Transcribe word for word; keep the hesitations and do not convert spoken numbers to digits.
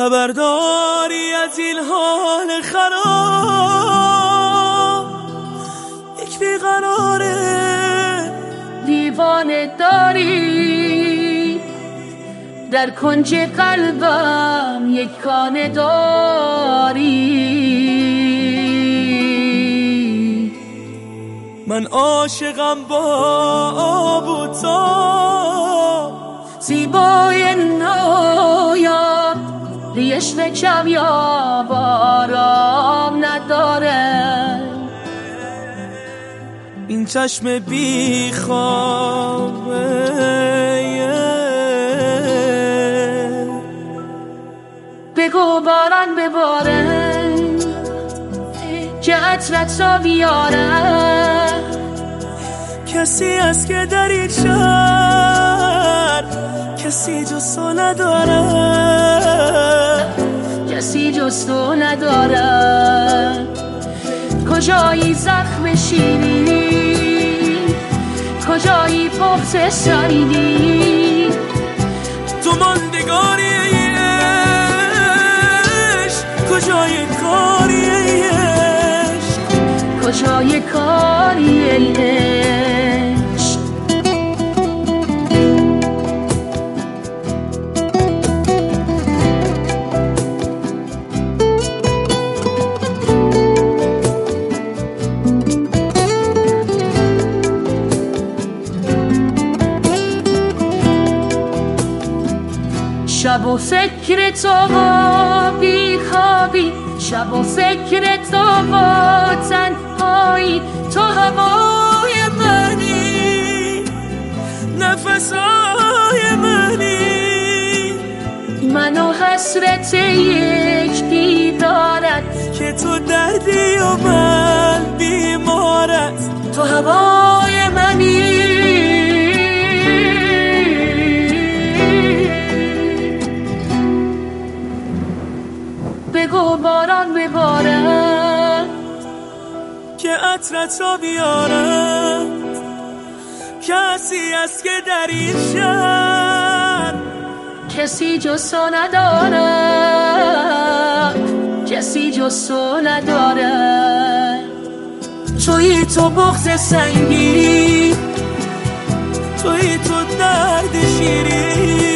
خبرداری از این حال خراب، یک بیقراره دیوانه داری، در کنج قلبم یک خانه داری. من عاشقم با آب و تاب، زیبای نایاب ریش و کمیاب آرام نداره. این چشم بی خوابه بگو باران بباره که عطرت را بیاره. کسی هست که در این شهر کسی جز تو نداره، کسی جز تو نداره. کجایی زخم شیرینی، کجایی بغض سنگین، تو ماندگاری عشق، کجای کاری عشق، کجای کاری عشق. شب و فکر تو با بی خوابی، شب و فکر تو با تنهایی. تو هوای منی، نفسای منی، من و حسرت یک دیدارت، که تو دردی و من بیمارت. تو هوای منی، بگو باران ببارد که عطرت را بیارد. کسی است که در این شهر کسی جز تو ندارد، کسی جز تو ندارد. تویی تو بغض سنگین، تویی تو درد شیرین،